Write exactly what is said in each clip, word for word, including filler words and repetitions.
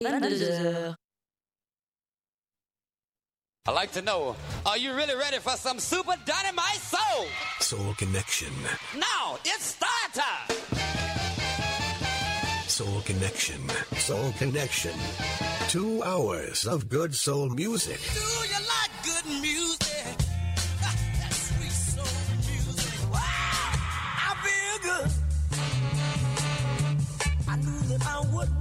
vingt-deux heures. I'd like to know, are you really ready for some super dynamite soul? Soul Connection. Now, it's start time! Soul Connection. Soul Connection. Two hours of good soul music. Do you like good music? That sweet soul music. Wow! I feel good. I knew that I wouldn't.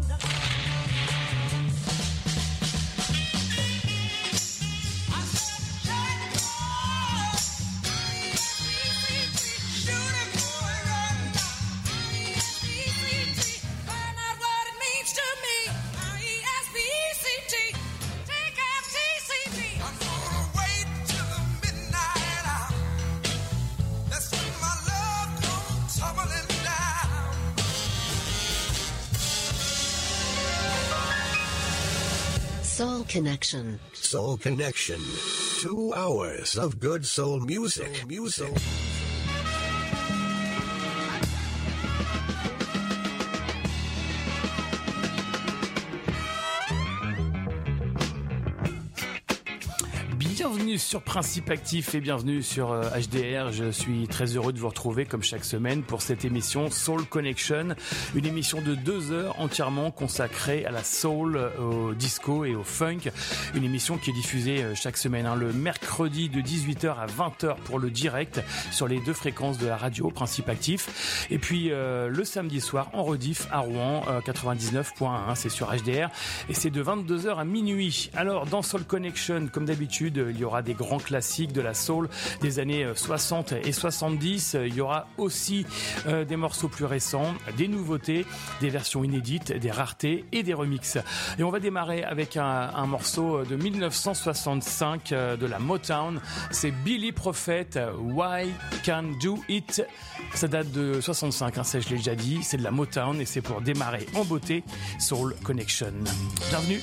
Soul Connection. Soul Connection. Two hours of good soul music. Music. Bienvenue sur Principe Actif et bienvenue sur euh, H D R. Je suis très heureux de vous retrouver comme chaque semaine pour cette émission Soul Connection, une émission de deux heures entièrement consacrée à la soul, au disco et au funk. Une émission qui est diffusée euh, chaque semaine, hein, le mercredi de dix-huit heures à vingt heures pour le direct sur les deux fréquences de la radio Principe Actif. Et puis euh, le samedi soir en rediff à Rouen, euh, quatre-vingt-dix-neuf point un, c'est sur H D R et c'est de vingt-deux heures à minuit. Alors dans Soul Connection, comme d'habitude, il y aura des grands classiques de la soul des années soixante et soixante-dix. Il y aura aussi euh, des morceaux plus récents, des nouveautés, des versions inédites, des raretés et des remixes. Et on va démarrer avec un, un morceau de dix-neuf cent soixante-cinq euh, de la Motown. C'est Billy Prophet, Why Can't Do It. Ça date de soixante-cinq, hein, ça je l'ai déjà dit. C'est de la Motown et c'est pour démarrer en beauté Soul Connection. Bienvenue.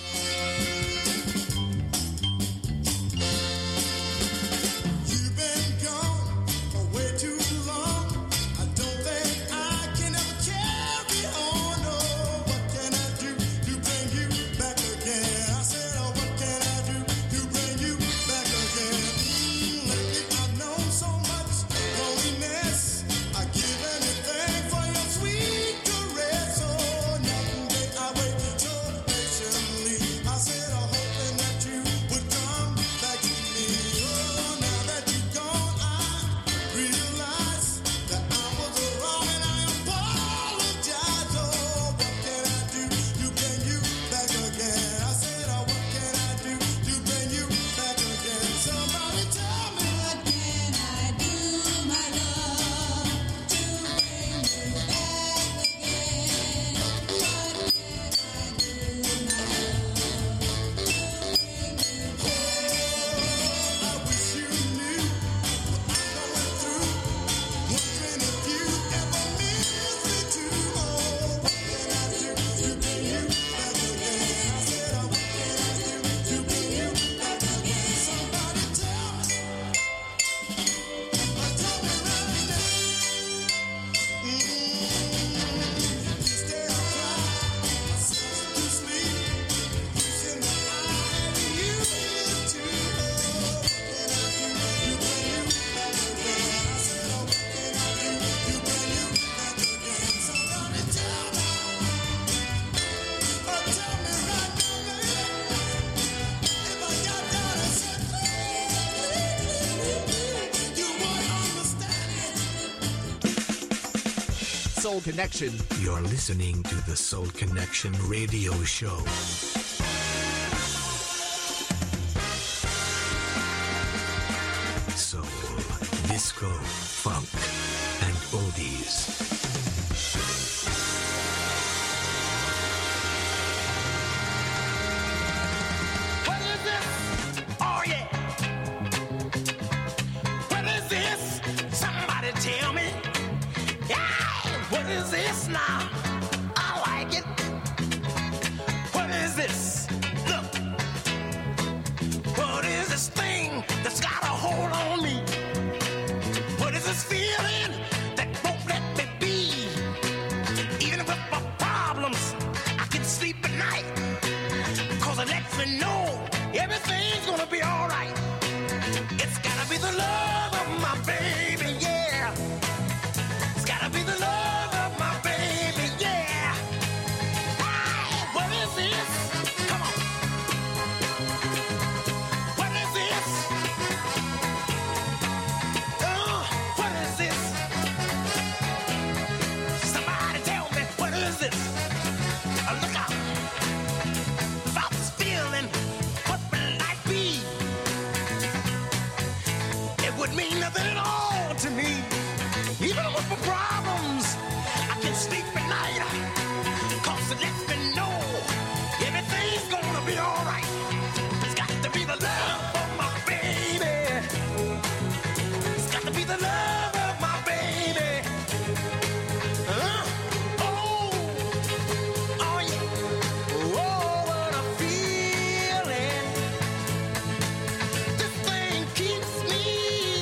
Soul Connection. You're listening to the Soul Connection radio show. Soul, disco, funk, and oldies. What is this? Oh yeah. What is this? Somebody tell me. What is this now? I like it. What is this? Look. What is this thing that's got a hold on me? What is me know everything's gonna be alright. It's gotta be the love of my baby, yeah. It's gotta be the love of my baby, yeah. Hey, what is this? Come on. What is this? Oh, what is this? Somebody tell me, what is this? Oh, look out. If I was feeling what will life be, it would mean nothing at all to me. Even with my problems, I can sleep at night, 'cause it lets me know everything's gonna be alright. It's got to be the love of my baby. It's got to be the love of my baby. Huh? Oh, oh yeah. Oh, what a feeling. This thing keeps me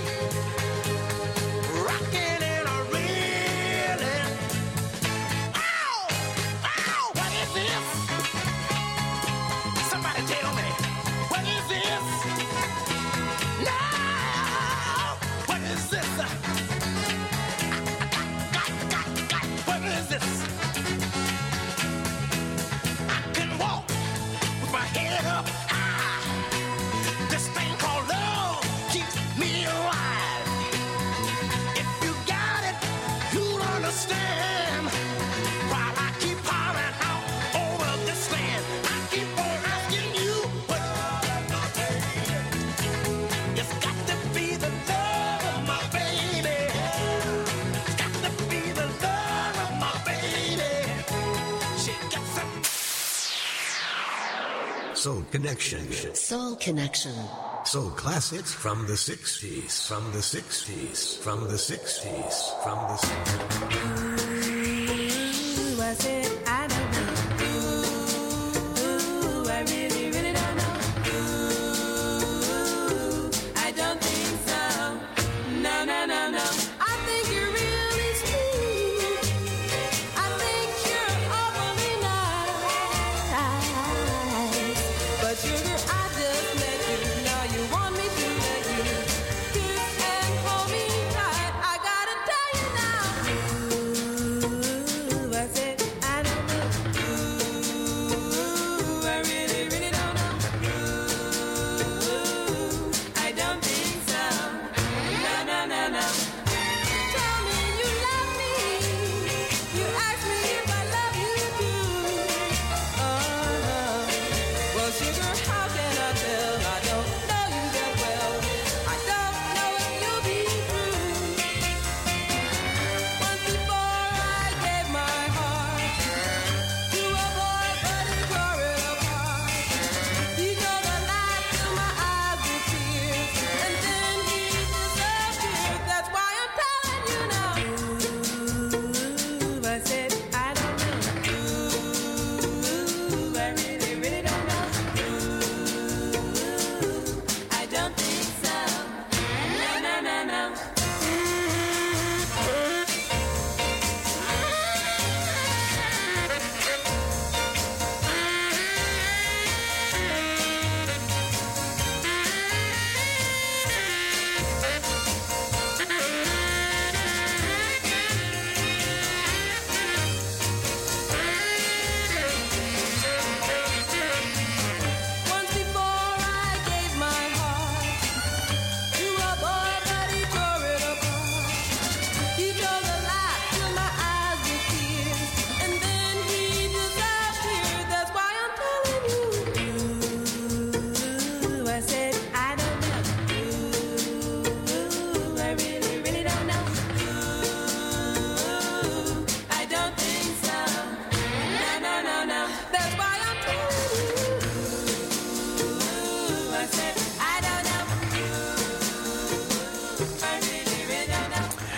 rocking and a reeling. Ow! Ow! What is this? Somebody tell me, what is this? Now, what is this? What is this? I can walk with my head up high. This thing called love keeps me alive. If you got it, you'll understand. While I keep hollering out over this land, I keep on asking you, what? It's got to be the love of my baby. It's got to be the love of my baby. She got some. Soul Connection. Soul Connection. Soul classics from the sixties, from the sixties, from the sixties, from the sixties. Ooh, I said I don't know. Ooh, I really, really don't know. Ooh, I don't think so. No, no, no, no. I think you're really sweet. I think you're awfully nice. But sugar, I just met you. Now you want me to let you kiss and hold me tight. I gotta tell you now. Ooh, I said I don't know.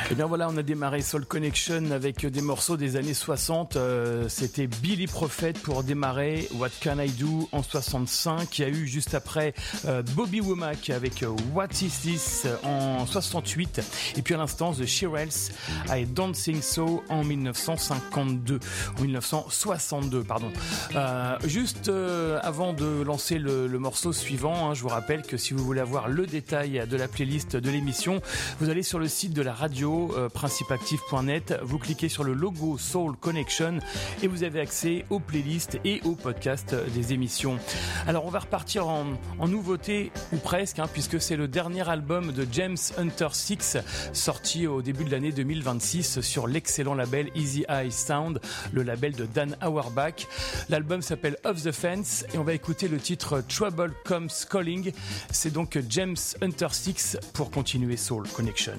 Et bien voilà, on a démarré Soul Connection avec des morceaux des années soixante. Euh, c'était Billy Prophet pour démarrer, What Can I Do en soixante-cinq. Il y a eu juste après euh, Bobby Womack avec euh, What Is This en soixante-huit. Et puis à l'instant, The Shirelles I Don't Think So en dix-neuf cent cinquante-deux. En dix-neuf cent soixante-deux, pardon. Euh, juste euh, avant de lancer le, le morceau suivant, hein, je vous rappelle que si vous voulez avoir le détail de la playlist de l'émission, vous allez sur le site de la radio, euh, principe active point net, vous cliquez sur le logo Soul Connection et vous avez accès aux playlists et aux podcasts des émissions. Alors on va repartir en, en nouveauté, ou presque, hein, puisque c'est le dernier album de James Hunter six, sorti au début de l'année deux mille vingt-six sur l'excellent label Easy Eye Sound, le label de Dan Auerbach. L'album s'appelle Off the Fence et on va écouter le titre Trouble Comes Calling. C'est donc James Hunter six pour continuer Soul Connection.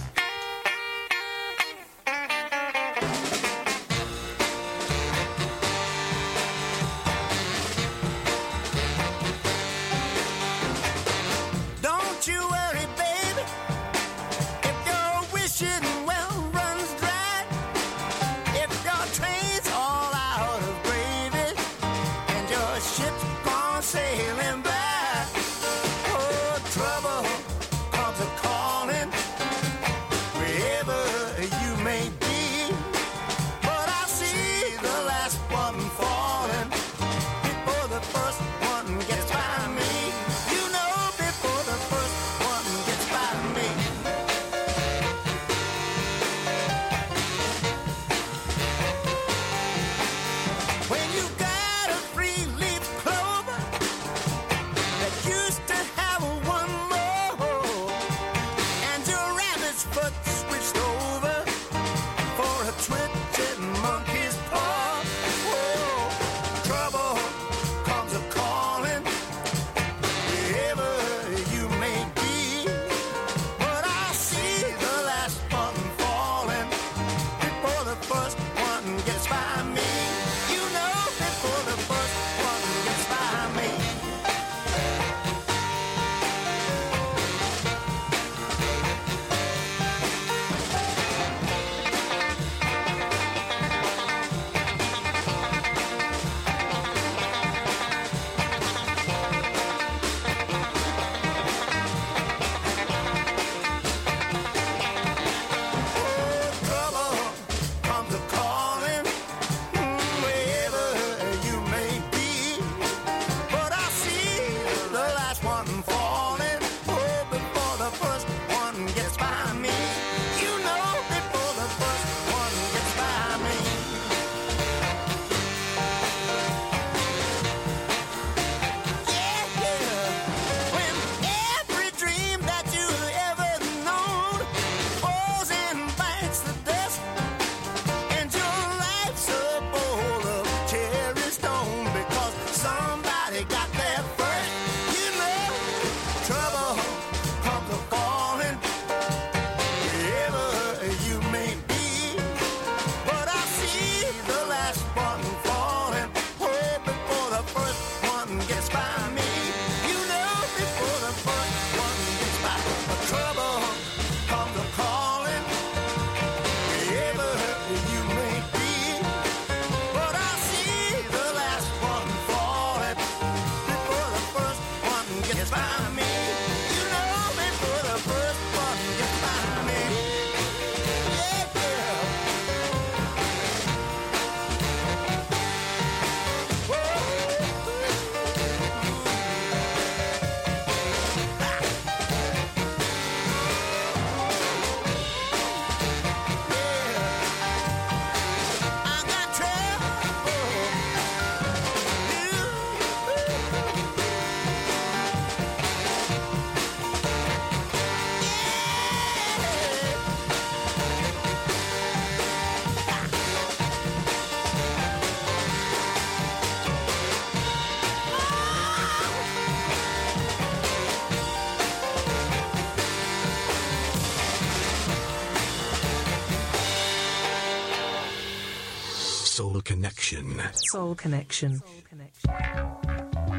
Don't you worry, baby, if your wishing well runs dry, if your train's all out of gravy, and your ship's gone sailing by. Oh, trouble comes a-calling, wherever you may be. But I see the last one falling before the first one gets by me. You know, before the first one gets by me. When you got a three-leaf clover that used to have one more, and your rabbit's foot switched over for a twitching monkey's paw. Oh, trouble comes a-calling, wherever you may be. But I see the last one falling before the first one gets by me. You know, before the first one gets by me. Trouble comes a-calling, mm, wherever you may be. But I see the last one falling, oh, before the first one gets by me. You know, before the first one gets by me. Yeah, yeah. When every dream that you've ever known falls and bites the dust, and your life's a bowl of cherry stone because somebody got there first. You know, trouble comes a-falling, wherever you may be. But I see the last one falling, oh, before the first one gets by me. You know, before the first one gets by. Trouble comes a-calling, wherever you may be. But I see the last one falling before the first one gets by me. You know, before the first one gets by me. Yeah, yeah. I got trouble. Soul Connection. Soul Connection. Soul Connection.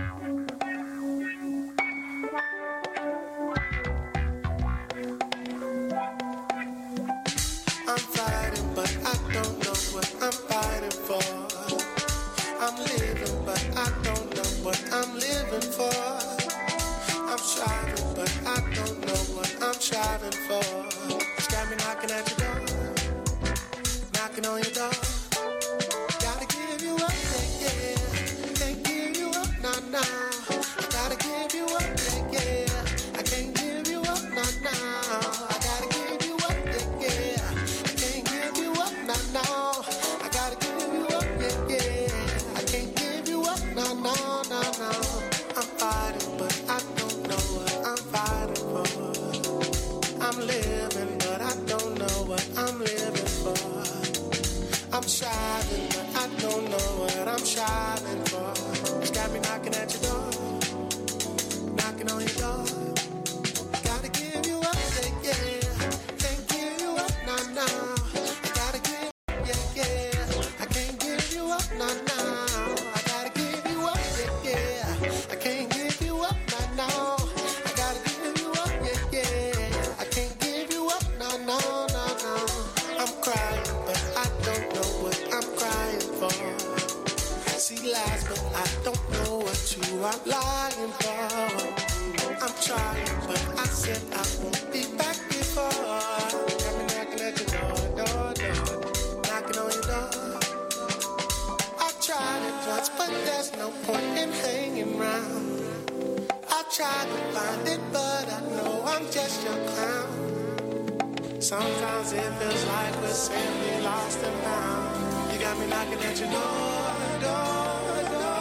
striving for. It's got me knocking at your door, knocking on your door. Gotta give you up, yeah, yeah. Can't give you up, nah, nah. I gotta give you up, yeah, yeah. I can't give you up, nah, nah. I gotta give you up, yeah, yeah. I can't give you up, nah, nah. I gotta give you up, yeah, yeah. I can't give you up, nah, nah, nah, nah. I'm fighting, but I don't know what I'm fighting for. I'm living, but I don't know what I'm living for. I'm striving, but I don't know what I'm striving for. It's got me knocking at your door, knocking on your door. Gotta give you up, yeah, yeah. Can't give you up, nah, nah. I gotta give, yeah, yeah. I can't give you up, nah, nah. I gotta give you up, yeah, yeah. I can't give you up, nah, nah. I gotta give you up, yeah, yeah. I can't give you up, nah, nah, nah, nah. I'm crying, but I don't know what I'm crying for. See lies, but I don't know what you are lying for. I'm trying, but I said I won't be back before. Got me knocking at your door, door, door, knocking on your door. I tried it once, but there's no point in hanging round. I tried to find it, but I know I'm just your clown. Sometimes it feels like we're simply lost and found. You got me knocking at your door, door, door.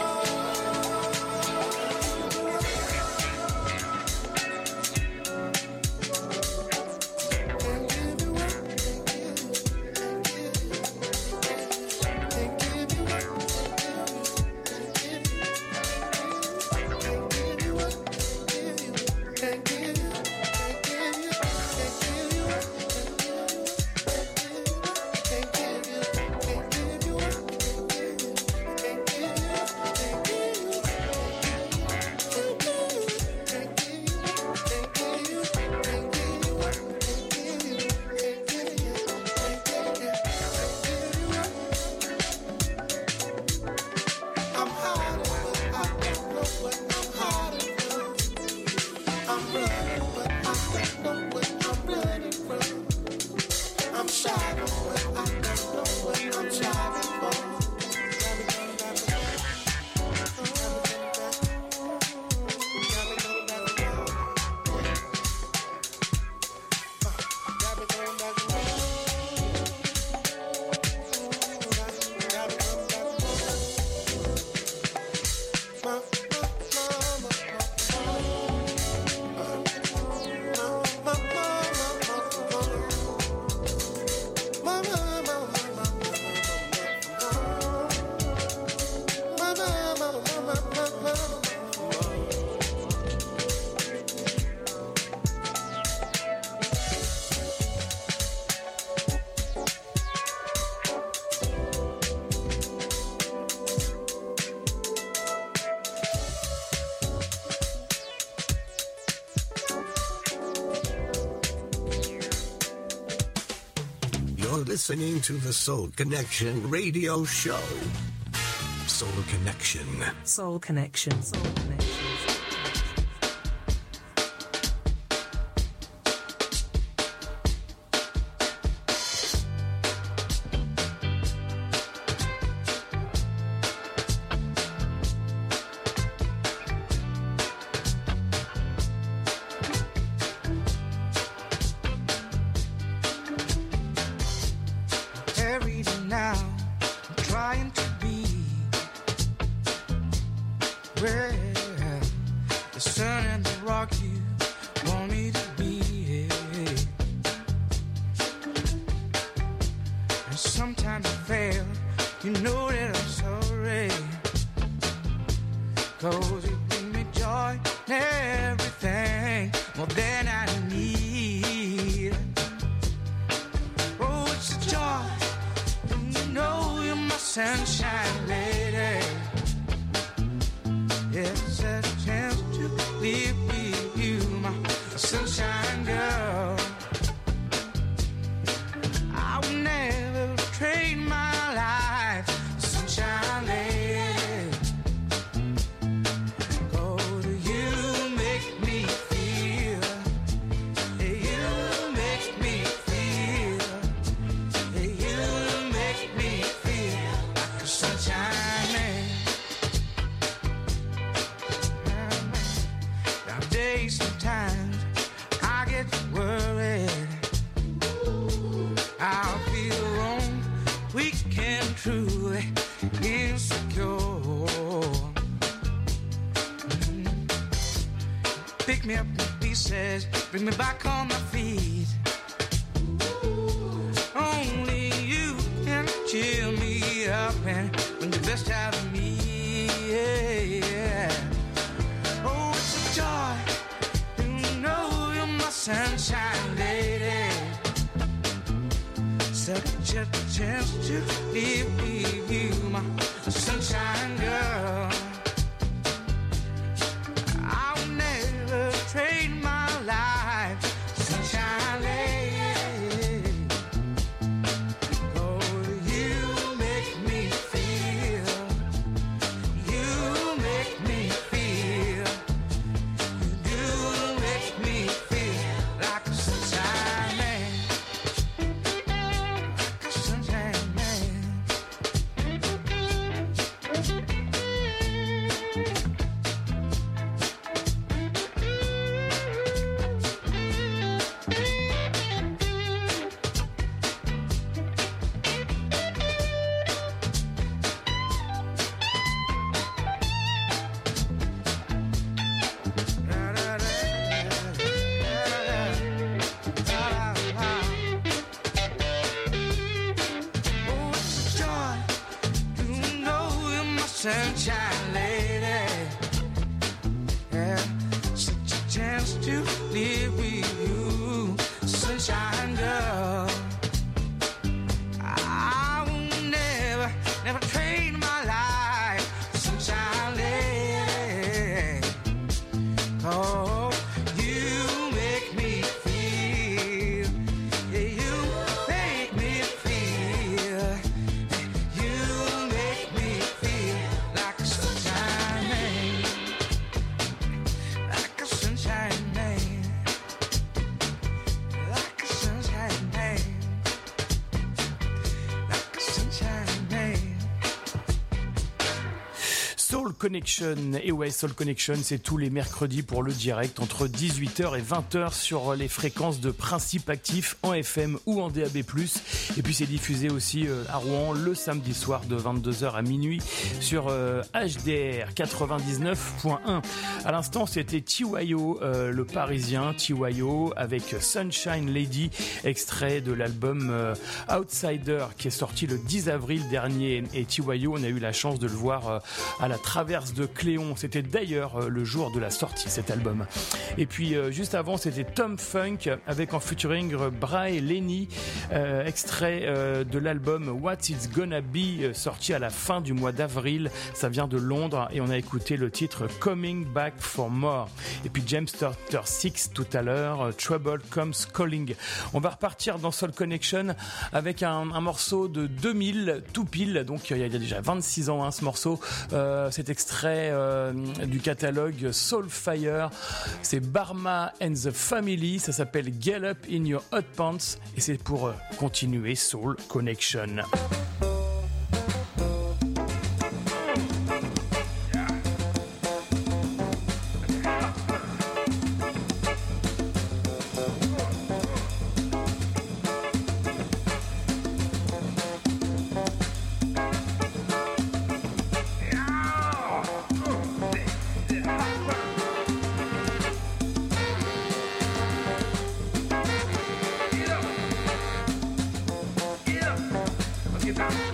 Can't give you up, can't give you, can't give you, can't give you up, can't give you, can't give you up, can't give you, can't give you, can't give you, can't give you up. Can't give you, can't give you up, can't give you, can't give you. Listening to the Soul Connection radio show. Soul Connection. Soul Connection. Soul Connection. You day sometimes I get worried. I'll feel wrong, weak and truly insecure. Mm. Pick me up in pieces, bring me back on my feet. Only you can cheer me up and bring the best out of me. Yeah, yeah. Oh, it's a joy to know you're my sunshine lady. Such a chance to live with you, my sunshine girl. I'll never trade my life, sunshine lady. Oh, you make me feel, you make me feel, you make me feel like a sunshine man. Sunshine lady, yeah, such a chance to live with you, sunshine girl. I will never, never trade my life, sunshine lady. Oh, you make me feel, yeah, you make me feel, you make me feel. Like a sunshine man, like a sunshine man, like a sunshine man, like a sunshine man. Soul Connection, et ouais, Soul Connection, c'est tous les mercredis pour le direct entre dix-huit heures et vingt heures sur les fréquences de Principe Actif en F M ou en D A B plus. Et puis c'est diffusé aussi à Rouen le samedi soir de vingt-deux heures à minuit sur euh, H D R quatre-vingt-dix-neuf point un. À l'instant, c'était T Y O, euh, le Parisien T Y O avec Sunshine Lady, extrait de l'album euh, Outsider qui est sorti le dix avril dernier. Et T Y O, on a eu la chance de le voir euh, à la Traverse de Cléon. C'était d'ailleurs euh, le jour de la sortie, cet album. Et puis euh, juste avant, c'était Tom Funk avec en featuring Bray Lenny, euh, extrait euh, de l'album What It's Gonna Be, euh, sorti à la fin du mois d'avril. Ça vient de Londres et on a écouté le titre Coming Back for More. Et puis James Turner Six tout à l'heure, euh, Trouble Comes Calling. On va repartir dans Soul Connection avec un, un morceau de deux mille tout pile, donc il y a déjà vingt-six ans hein, ce morceau. Euh, cet extrait euh, du catalogue Soulfire, c'est Barma and the Family, ça s'appelle Get Up in Your Hot Pants et c'est pour euh, continuer Soul Connection. Get up.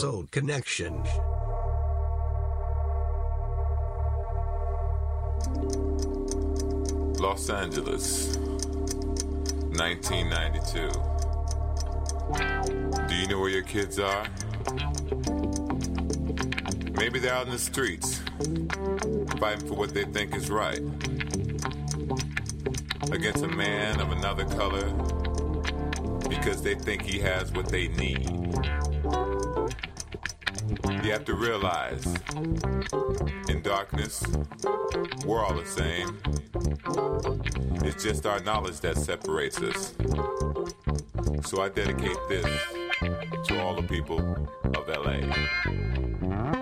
Soul Connection. Los Angeles, nineteen ninety-two. Do you know where your kids are? Maybe they're out in the streets, fighting for what they think is right, against a man of another color, because they think he has what they need. You have to realize, in darkness, we're all the same. It's just our knowledge that separates us. So I dedicate this to all the people of L A.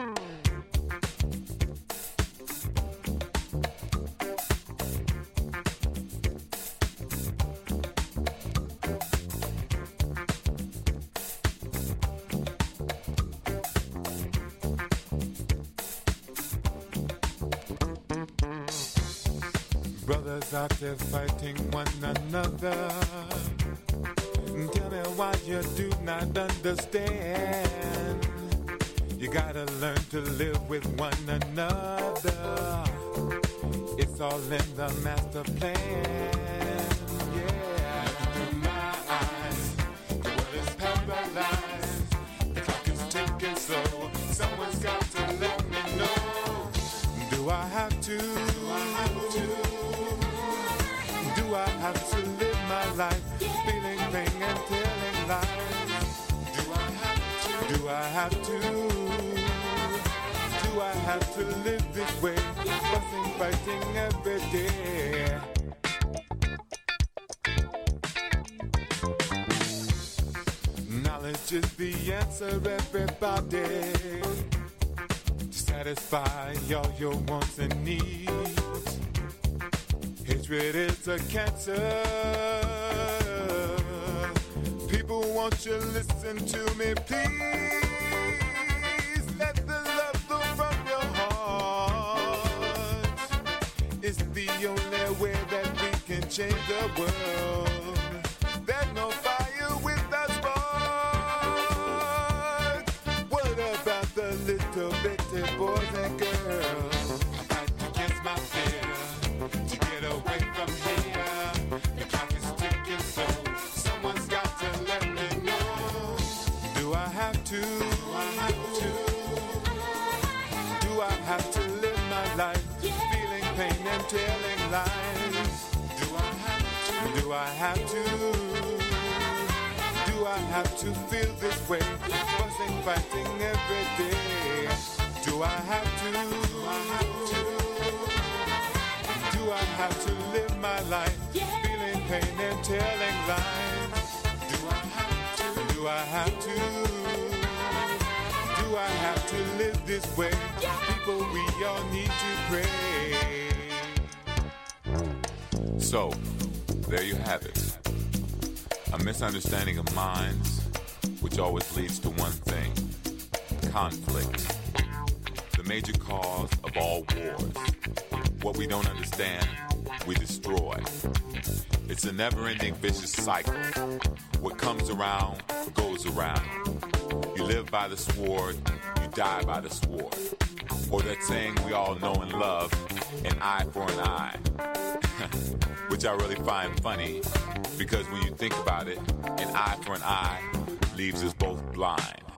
Brothers out there fighting one another. Tell me why you do not understand. You gotta learn to live with one another. It's all in the master plan. Yeah, through my eyes, the world is paralyzed. The clock is ticking slow. Someone's got to let me know. Do I have to? Do I have to? Do I have to live my life feeling pain and telling lies? Do I have to? Do I have to? Do I have to live this way? Fussing, fighting every day. Knowledge is the answer, everybody. To satisfy all your wants and needs. Hatred is a cancer. People, won't you listen to me, please? Let the love flow from your heart. It's the only way that we can change the world. There's no fire without spark. What about the little bitty boys and girls? I fight against my fear to get away from here. The clock is ticking slow. Someone's got to let me know. Do I have to? Do I have to? Do I have to live my life feeling pain and telling lies? Do I have to? Do I have to? Do I have to feel this way? Fussing, fighting every day. Do I have to? Do I have to? Do I have to live my life feeling pain and telling lies? Do I have to? Do I have to? Do I have to live this way? People, we all need to pray. So, there you have it. A misunderstanding of minds, which always leads to one thing: conflict. The major cause of all wars. What we don't understand, we destroy. It's a never-ending vicious cycle. What comes around, goes around. You live by the sword, you die by the sword. Or that saying we all know and love, an eye for an eye. Which I really find funny, because when you think about it, an eye for an eye leaves us both blind.